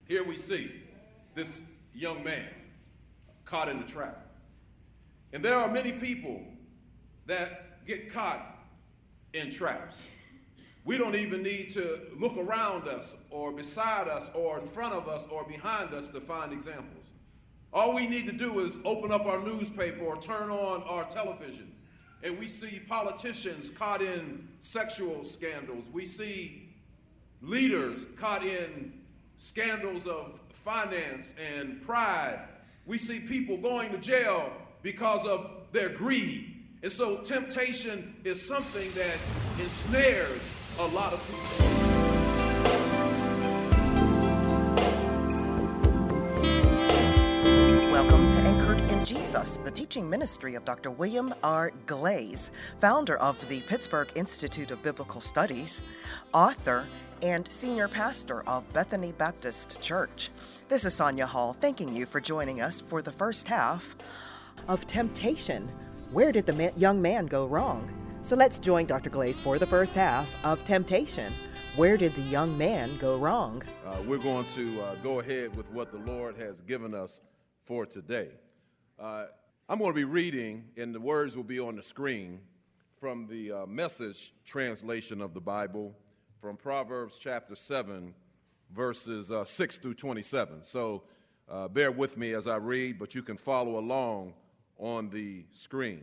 Here we see this young man caught in the trap. And there are many people that get caught in traps. We don't even need to look around us or beside us or in front of us or behind us to find examples. All we need to do is open up our newspaper or turn on our television, and we see politicians caught in sexual scandals. We see leaders caught in scandals of finance and pride. We see people going to jail because of their greed. And so temptation is something that ensnares a lot of people. Welcome to Anchored in Jesus, the teaching ministry of Dr. William R. Glaze, founder of the Pittsburgh Institute of Biblical Studies, author, and senior pastor of Bethany Baptist Church. This is Sonia Hall, thanking you for joining us for the first half of Temptation. Where did the young man go wrong? So let's join Dr. Glaze for the first half of Temptation. Where did the young man go wrong? We're going to go ahead with what the Lord has given us for today. I'm going to be reading, and the words will be on the screen, from the Message translation of the Bible, from Proverbs chapter 7, verses 6 through 27. So bear with me as I read, but you can follow along on the screen.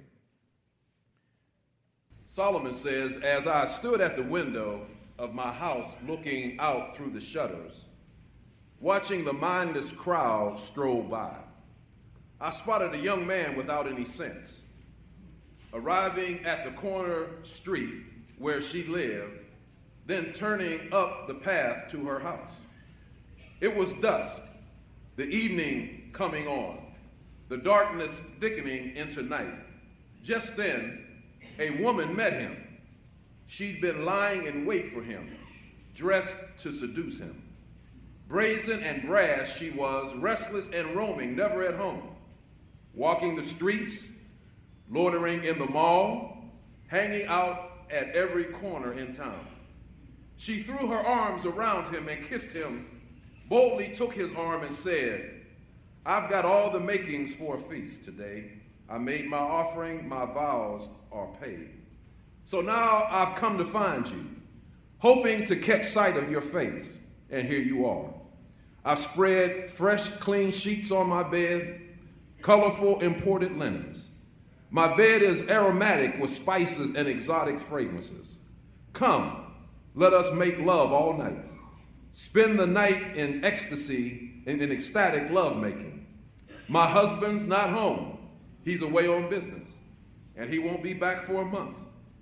Solomon says, "As I stood at the window of my house looking out through the shutters, watching the mindless crowd stroll by, I spotted a young man without any sense. Arriving at the corner street where she lived, then turning up the path to her house. It was dusk, the evening coming on, the darkness thickening into night. Just then, a woman met him. She'd been lying in wait for him, dressed to seduce him. Brazen and brash she was, restless and roaming, never at home. Walking the streets, loitering in the mall, hanging out at every corner in town. She threw her arms around him and kissed him, boldly took his arm and said, 'I've got all the makings for a feast today. I made my offering, my vows are paid. So now I've come to find you, hoping to catch sight of your face, and here you are. I've spread fresh, clean sheets on my bed, colorful imported linens. My bed is aromatic with spices and exotic fragrances. Come, let us make love all night. Spend the night in ecstasy and in ecstatic lovemaking. My husband's not home. He's away on business, and he won't be back for a month.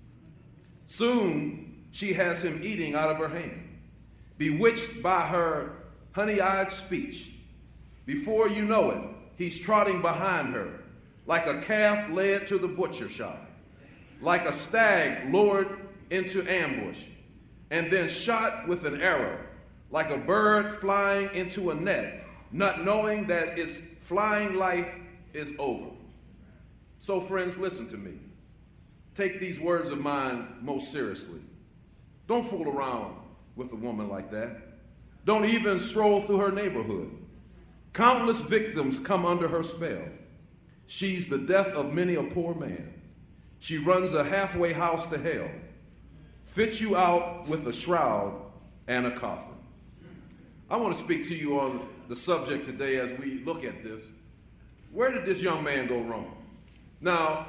Soon she has him eating out of her hand, bewitched by her honey-eyed speech. Before you know it, he's trotting behind her, like a calf led to the butcher shop, like a stag lured into ambush, and then shot with an arrow, like a bird flying into a net, not knowing that its flying life is over.' So friends, listen to me. Take these words of mine most seriously. Don't fool around with a woman like that. Don't even stroll through her neighborhood. Countless victims come under her spell. She's the death of many a poor man. She runs a halfway house to hell, fits you out with a shroud and a coffin." I want to speak to you on the subject today as we look at this. Where did this young man go wrong? Now,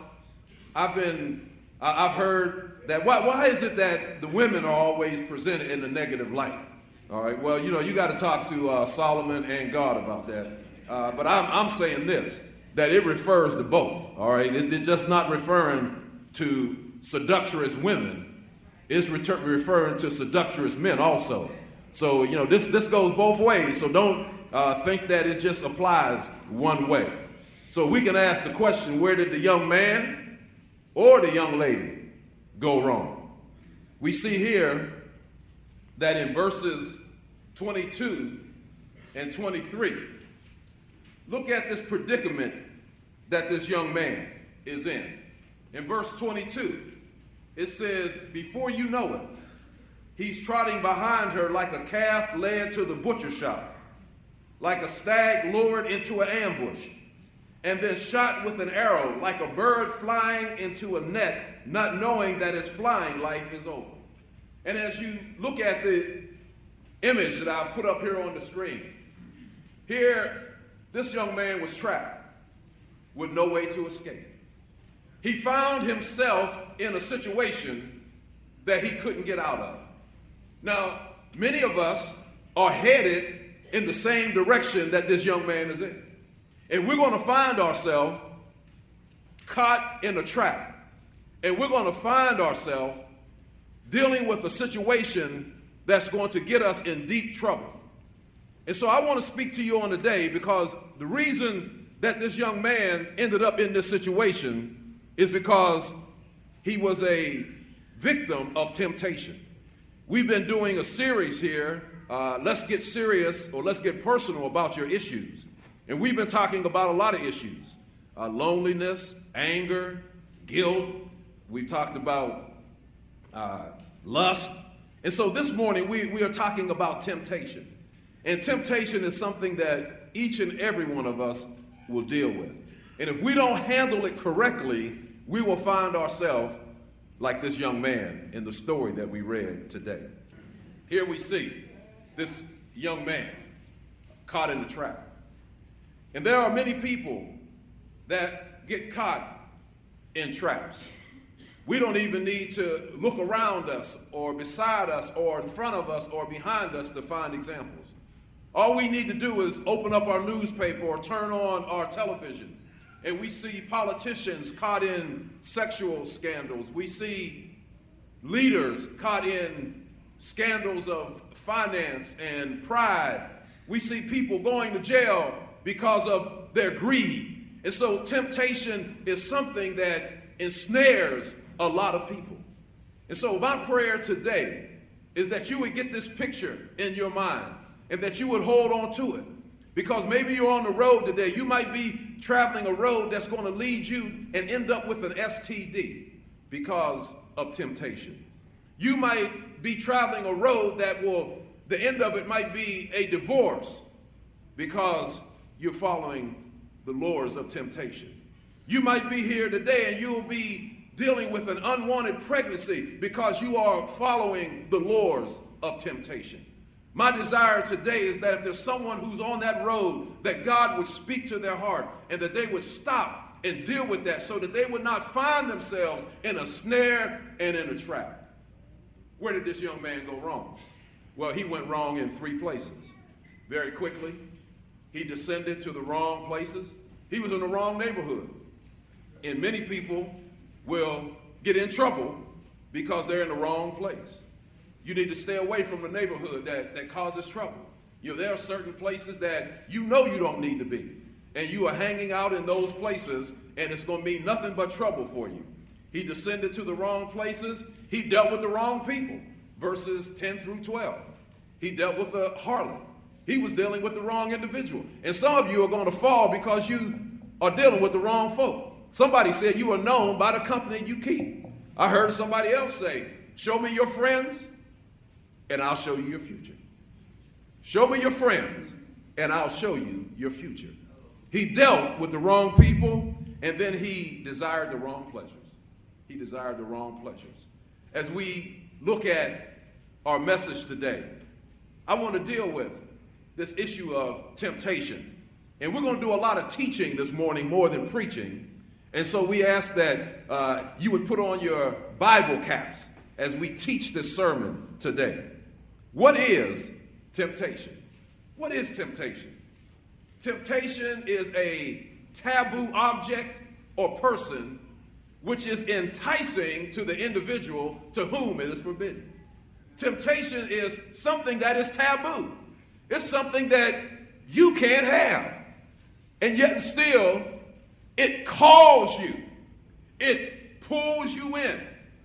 I've heard that why is it that the women are always presented in the negative light? All right, well, you got to talk to Solomon and God about that. But I'm saying this, that it refers to both. All right, it's just not referring to seductress women. It's referring to seductress men also. So, this goes both ways. So don't think that it just applies one way. So we can ask the question, where did the young man or the young lady go wrong? We see here that in verses 22 and 23, look at this predicament that this young man is in. In verse 22, it says, "Before you know it, he's trotting behind her like a calf led to the butcher shop, like a stag lured into an ambush, and then shot with an arrow, like a bird flying into a net, not knowing that its flying life is over. And as you look at the image that I've put up here on the screen, here, this young man was trapped with no way to escape. He found himself in a situation that he couldn't get out of. Now, many of us are headed in the same direction that this young man is in. And we're going to find ourselves caught in a trap. And we're going to find ourselves dealing with a situation that's going to get us in deep trouble. And so I want to speak to you on today because the reason that this young man ended up in this situation is because he was a victim of temptation. We've been doing a series here, Let's Get Serious or Let's Get Personal About Your Issues. And we've been talking about a lot of issues, loneliness, anger, guilt. We've talked about lust. And so this morning we are talking about temptation. And temptation is something that each and every one of us will deal with. And if we don't handle it correctly, we will find ourselves like this young man in the story that we read today. Here we see this young man caught in the trap. And there are many people that get caught in traps. We don't even need to look around us or beside us or in front of us or behind us to find examples. All we need to do is open up our newspaper or turn on our television, and we see politicians caught in sexual scandals. We see leaders caught in scandals of finance and pride. We see people going to jail because of their greed. And so temptation is something that ensnares a lot of people. And so my prayer today is that you would get this picture in your mind and that you would hold on to it. Because maybe you're on the road today. You might be traveling a road that's going to lead you and end up with an STD because of temptation. You might be traveling a road that the end of it might be a divorce because you're following the lures of temptation. You might be here today and you'll be dealing with an unwanted pregnancy because you are following the lures of temptation. My desire today is that if there's someone who's on that road, that God would speak to their heart and that they would stop and deal with that so that they would not find themselves in a snare and in a trap. Where did this young man go wrong? Well, he went wrong in 3 places. Very quickly, he descended to the wrong places. He was in the wrong neighborhood. And many people will get in trouble because they're in the wrong place. You need to stay away from the neighborhood that causes trouble. There are certain places that you know you don't need to be. And you are hanging out in those places, and it's going to mean nothing but trouble for you. He descended to the wrong places. He dealt with the wrong people. Verses 10 through 12. He dealt with a harlot. He was dealing with the wrong individual. And some of you are going to fall because you are dealing with the wrong folk. Somebody said you are known by the company you keep. I heard somebody else say, show me your friends, and I'll show you your future. Show me your friends, and I'll show you your future. He dealt with the wrong people, and then he desired the wrong pleasures. He desired the wrong pleasures. As we look at our message today, I want to deal with this issue of temptation. And we're going to do a lot of teaching this morning more than preaching. And so we ask that you would put on your Bible caps as we teach this sermon today. What is temptation? What is temptation? Temptation is a taboo object or person which is enticing to the individual to whom it is forbidden. Temptation is something that is taboo. It's something that you can't have. And yet and still, it calls you. It pulls you in.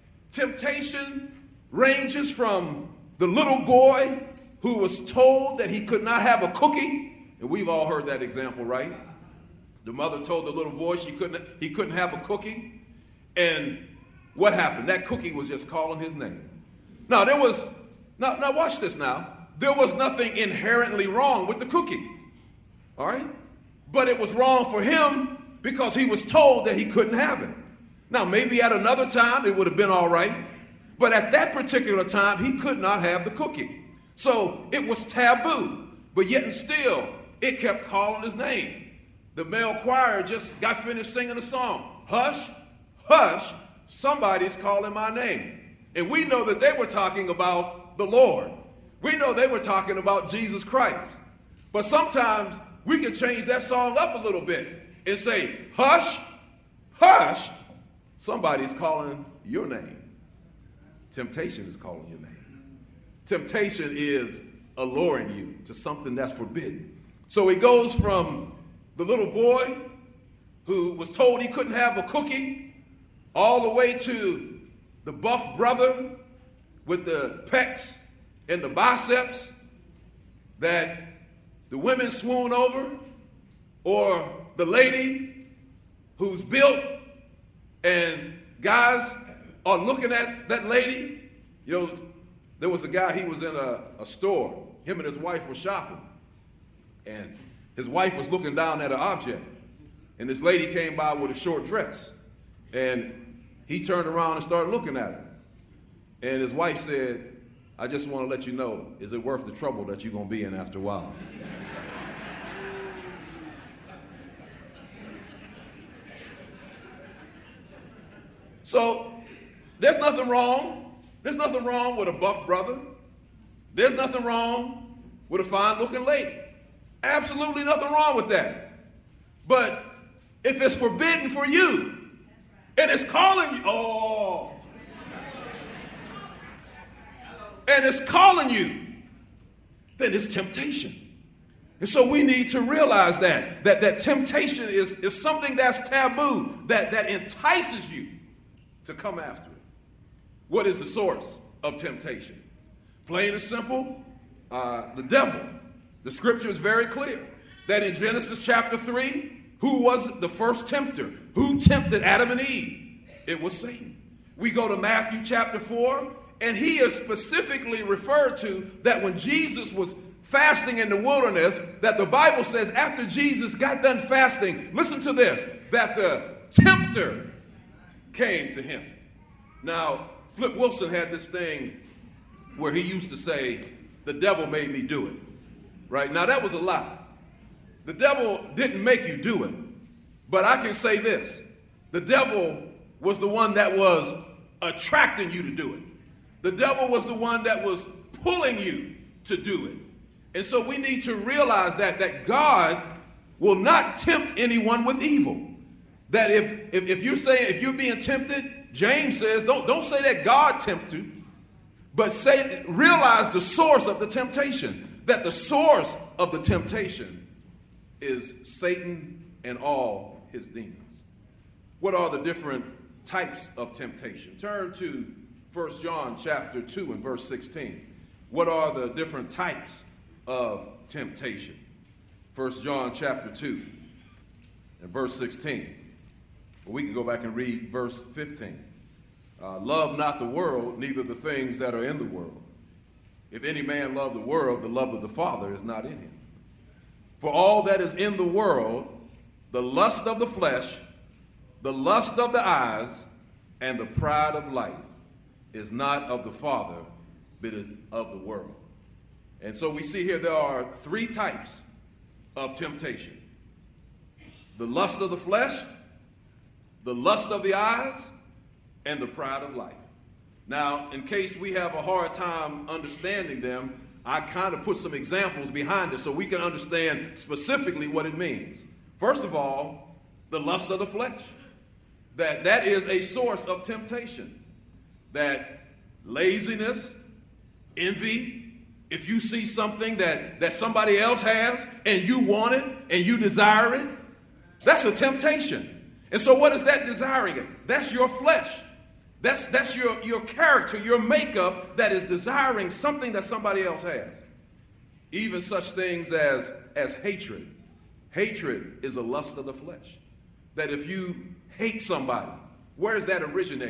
Temptation ranges from the little boy who was told that he could not have a cookie. And we've all heard that example, right? The mother told the little boy he couldn't have a cookie. And what happened? That cookie was just calling his name. Now watch this now. There was nothing inherently wrong with the cookie. All right? But it was wrong for him because he was told that he couldn't have it. Now, maybe at another time it would have been all right, but at that particular time, he could not have the cookie. So it was taboo, but yet and still, it kept calling his name. The male choir just got finished singing a song. Hush, hush, somebody's calling my name. And we know that they were talking about the Lord. We know they were talking about Jesus Christ. But sometimes we can change that song up a little bit and say, hush, hush, somebody's calling your name. Temptation is calling your name. Temptation is alluring you to something that's forbidden. So it goes from the little boy who was told he couldn't have a cookie all the way to the buff brother with the pecs and the biceps that the women swoon over, or the lady who's built and guys are looking at that lady. You know, there was a guy, he was in a store. Him and his wife were shopping. And his wife was looking down at an object. And this lady came by with a short dress. And he turned around and started looking at her. And his wife said, I just want to let you know, is it worth the trouble that you're going to be in after a while? So there's nothing wrong. There's nothing wrong with a buff brother. There's nothing wrong with a fine-looking lady. Absolutely nothing wrong with that. But if it's forbidden for you and it's calling you, and it's calling you, then it's temptation. And so we need to realize that temptation is something that's taboo, that entices you to come after it. What is the source of temptation? Plain and simple, the devil. The scripture is very clear that in Genesis chapter 3, who was the first tempter? Who tempted Adam and Eve? It was Satan. We go to Matthew chapter 4, and he is specifically referred to that when Jesus was fasting in the wilderness, that the Bible says after Jesus got done fasting, listen to this, that the tempter came to him. Now, Flip Wilson had this thing where he used to say, the devil made me do it. Right? Now, that was a lie. The devil didn't make you do it. But I can say this. The devil was the one that was attracting you to do it. The devil was the one that was pulling you to do it. And so we need to realize that God will not tempt anyone with evil. That if you're saying, if you're being tempted, James says, don't say that God tempts you, but realize the source of the temptation. That the source of the temptation is Satan and all his demons. What are the different types of temptation? Turn to 1 John chapter 2 and verse 16. What are the different types of temptation? 1 John chapter 2 and verse 16. We can go back and read verse 15. Love not the world, neither the things that are in the world. If any man love the world, the love of the Father is not in him. For all that is in the world, the lust of the flesh, the lust of the eyes, and the pride of life is not of the Father, but is of the world. And so we see here there are three types of temptation. The lust of the flesh, the lust of the eyes, and the pride of life. Now, in case we have a hard time understanding them, I kind of put some examples behind it so we can understand specifically what it means. First of all, the lust of the flesh. That is a source of temptation. That laziness, envy, if you see something that somebody else has and you want it and you desire it, that's a temptation. And so what is that desiring it? That's your flesh. That's your character, your makeup that is desiring something that somebody else has. Even such things as hatred. Hatred is a lust of the flesh. That if you hate somebody, where is that originating?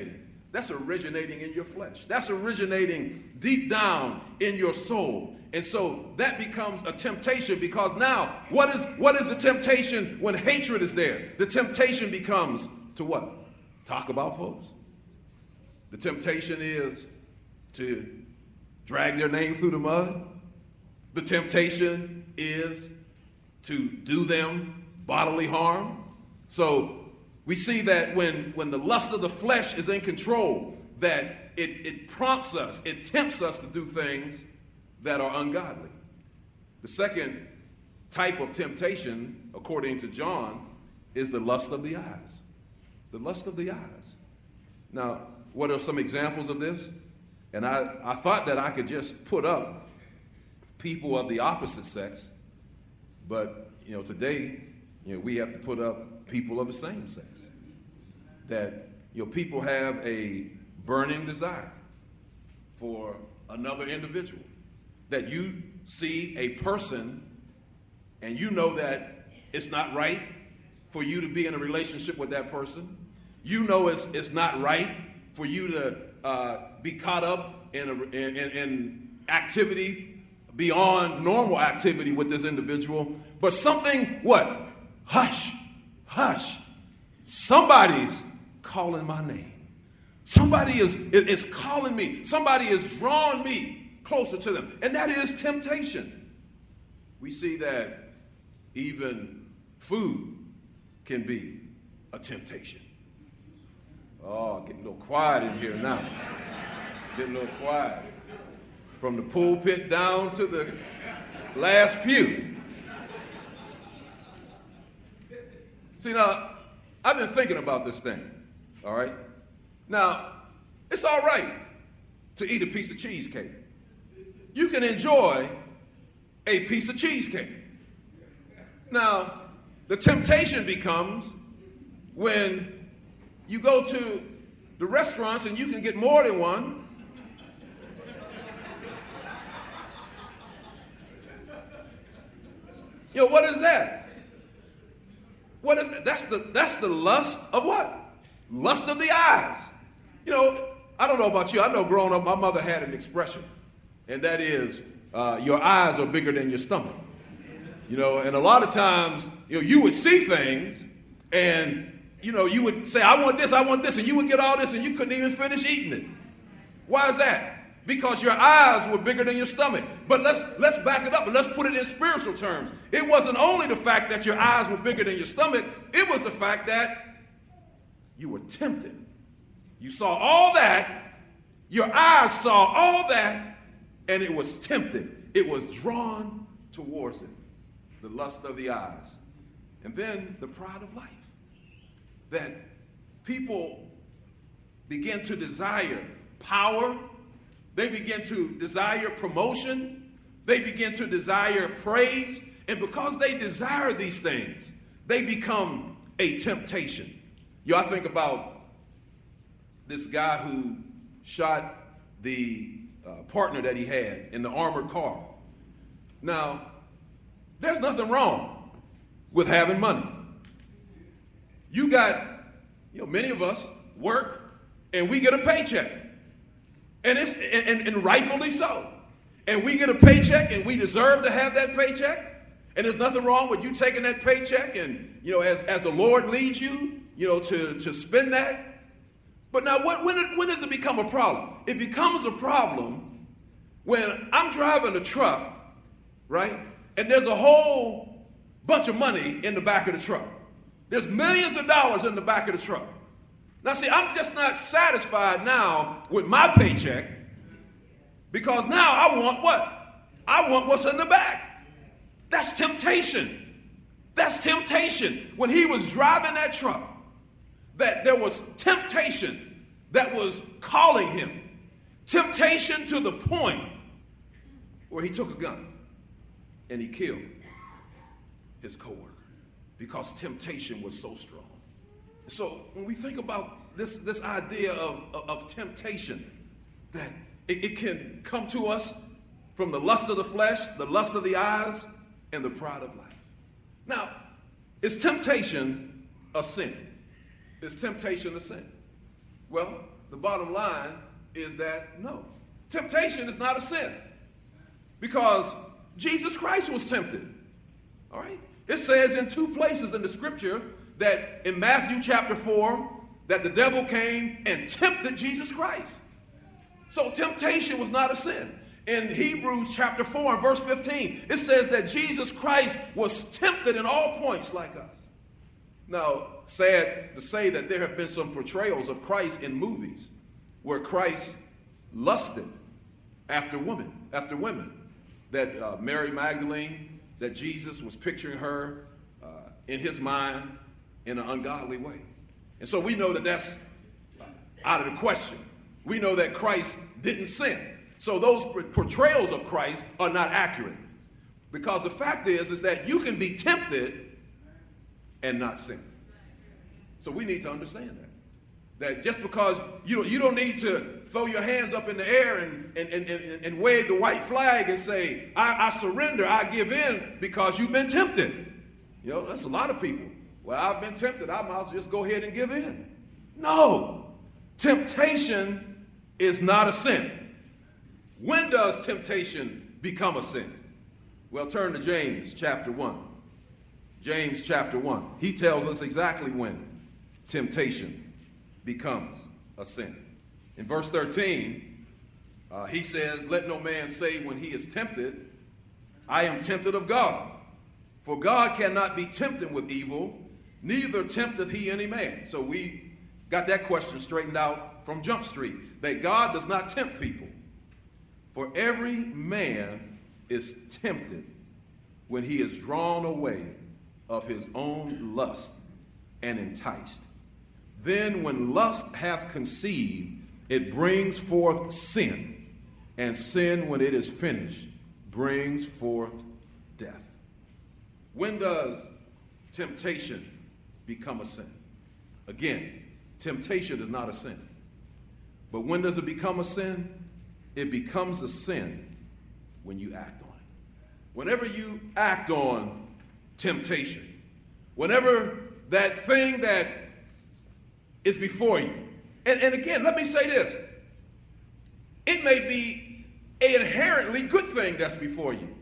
That's originating in your flesh. That's originating deep down in your soul. And so that becomes a temptation, because now what is the temptation when hatred is there? The temptation becomes to what? Talk about folks. The temptation is to drag their name through the mud. The temptation is to do them bodily harm. So we see that when the lust of the flesh is in control, that it prompts us, it tempts us to do things that are ungodly. The second type of temptation, according to John, is the lust of the eyes. The lust of the eyes. Now, what are some examples of this? And I thought that I could just put up people of the opposite sex, but today, we have to put up people of the same sex. That people have a burning desire for another individual. That you see a person and you know that it's not right for you to be in a relationship with that person. You know it's not right for you to be caught up in activity beyond normal activity with this individual. But something, what? Hush, hush. Somebody's calling my name. Somebody is calling me. Somebody is drawing me closer to them. And that is temptation. We see that even food can be a temptation. Oh, getting a little quiet in here now. Getting a little quiet. From the pulpit down to the last pew. See, now, I've been thinking about this thing, all right? Now, it's all right to eat a piece of cheesecake. You can enjoy a piece of cheesecake. Now, the temptation becomes when you go to the restaurants and you can get more than one. What is that? What is that? That's the lust of what? Lust of the eyes. I don't know about you. I know growing up, my mother had an expression, and that is, your eyes are bigger than your stomach. And a lot of times, you would see things, and, you would say, I want this, and you would get all this, and you couldn't even finish eating it. Why is that? Because your eyes were bigger than your stomach. But let's back it up and let's put it in spiritual terms. It wasn't only the fact that your eyes were bigger than your stomach, it was the fact that you were tempted. You saw all that, your eyes saw all that, and it was tempted. It was drawn towards it. The lust of the eyes. And then the pride of life. That people begin to desire power. They begin to desire promotion. They begin to desire praise. And because they desire these things, they become a temptation. I think about this guy who shot the partner that he had in the armored car. Now, there's nothing wrong with having money. You got, many of us work and we get a paycheck. And rightfully so. And we get a paycheck and we deserve to have that paycheck. And there's nothing wrong with you taking that paycheck and, as the Lord leads you, to spend that. But now when does it become a problem? It becomes a problem when I'm driving a truck, right? And there's a whole bunch of money in the back of the truck. There's millions of dollars in the back of the truck. Now, see, I'm just not satisfied now with my paycheck, because now I want what? I want what's in the back. That's temptation. That's temptation. When he was driving that truck, that there was temptation that was calling him. Temptation to the point where he took a gun and he killed his coworker because temptation was so strong. So when we think about this idea of temptation, that it can come to us from the lust of the flesh, the lust of the eyes, and the pride of life. Now, is temptation a sin? Is temptation a sin? Well, the bottom line is that no, temptation is not a sin, because Jesus Christ was tempted. All right? It says in 2 places in the scripture that in Matthew chapter 4 that the devil came and tempted Jesus Christ. So temptation was not a sin. In Hebrews chapter 4 and verse 15, it says that Jesus Christ was tempted in all points like us. Now, sad to say that there have been some portrayals of Christ in movies where Christ lusted after women, that Mary Magdalene, that Jesus was picturing her in his mind in an ungodly way. And so we know that that's out of the question. We know that Christ didn't sin. So those portrayals of Christ are not accurate. Because the fact is that you can be tempted and not sin. So we need to understand that. That just because you don't need to throw your hands up in the air and wave the white flag and say, I surrender, I give in, because you've been tempted. You know, that's a lot of people. Well, I've been tempted, I might as well just go ahead and give in. No, temptation is not a sin. When does temptation become a sin? Well, turn to James chapter 1. James chapter 1. He tells us exactly when temptation becomes a sin. In verse 13, he says, let no man say when he is tempted, I am tempted of God. For God cannot be tempted with evil, neither tempteth he any man. So we got that question straightened out from Jump Street, that God does not tempt people. For every man is tempted when he is drawn away of his own lust and enticed. Then when lust hath conceived, it brings forth sin, and sin, when it is finished, brings forth death. When does temptation become a sin? Again, temptation is not a sin. But when does it become a sin? It becomes a sin when you act on it. Whenever you act on temptation, whenever that thing that is before you, and again, let me say this, it may be an inherently good thing that's before you.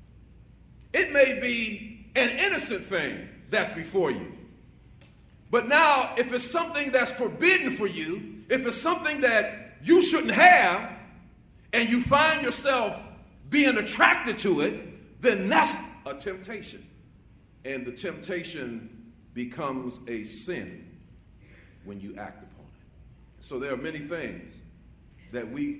It may be an innocent thing that's before you. But now, if it's something that's forbidden for you, if it's something that you shouldn't have, and you find yourself being attracted to it, then that's a temptation. And the temptation becomes a sin when you act upon it. So there are many things that we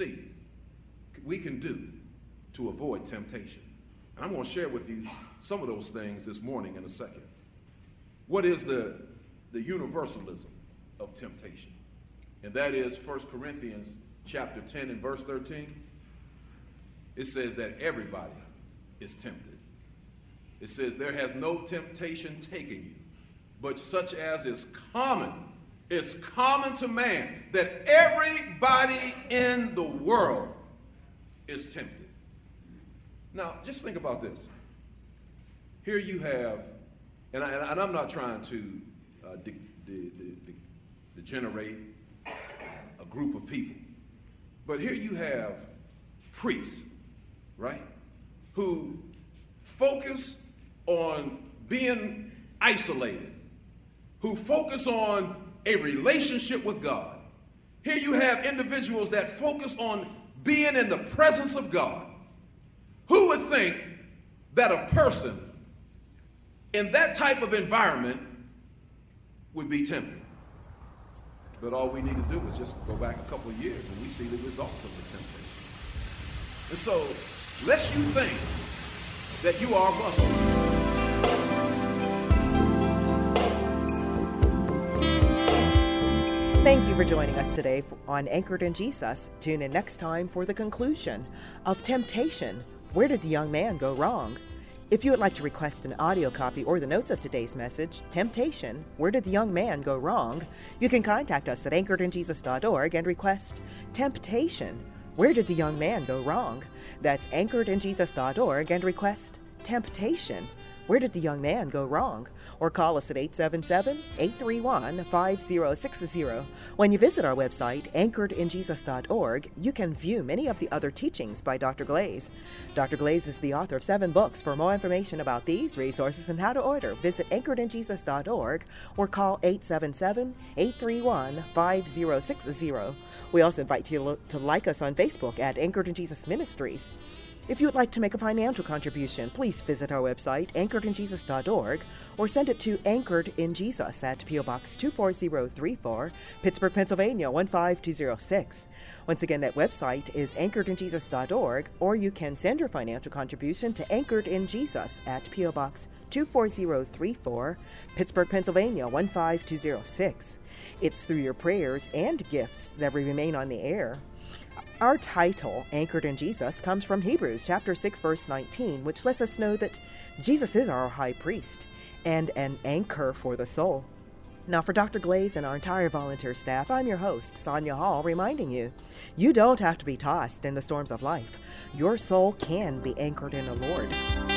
can do to avoid temptation. And I'm going to share with you some of those things this morning in a second. What is the universalism of temptation? And that is 1 Corinthians chapter 10 and verse 13. It says that everybody is tempted. It says there has no temptation taken you, but such as is common to man, that everybody in the world is tempted. Now, just think about this. Here you have, and I'm not trying to degenerate a group of people, but here you have priests, right, who focus on being isolated, who focus on a relationship with God. Here you have individuals that focus on being in the presence of God. Who would think that a person in that type of environment would be tempted? But all we need to do is just go back a couple of years and we see the results of the temptation. And so, lest you think that you are welcome. Thank you for joining us today on Anchored in Jesus. Tune in next time for the conclusion of Temptation. Where did the young man go wrong? If you would like to request an audio copy or the notes of today's message, Temptation, Where Did the Young Man Go Wrong?, you can contact us at anchoredinjesus.org and request Temptation, Where Did the Young Man Go Wrong? That's anchoredinjesus.org and request Temptation, Where did the young man go wrong? Or call us at 877-831-5060. When you visit our website, anchoredinjesus.org, you can view many of the other teachings by Dr. Glaze. Dr. Glaze is the author of 7 books. For more information about these resources and how to order, visit anchoredinjesus.org or call 877-831-5060. We also invite you to like us on Facebook at Anchored in Jesus Ministries. If you would like to make a financial contribution, please visit our website, anchoredinjesus.org, or send it to Anchored in Jesus at P.O. Box 24034, Pittsburgh, Pennsylvania 15206. Once again, that website is anchoredinjesus.org, or you can send your financial contribution to Anchored in Jesus at P.O. Box 24034, Pittsburgh, Pennsylvania 15206. It's through your prayers and gifts that we remain on the air. Our title, Anchored in Jesus, comes from Hebrews chapter 6, verse 19, which lets us know that Jesus is our high priest and an anchor for the soul. Now, for Dr. Glaze and our entire volunteer staff, I'm your host, Sonia Hall, reminding you, you don't have to be tossed in the storms of life. Your soul can be anchored in the Lord.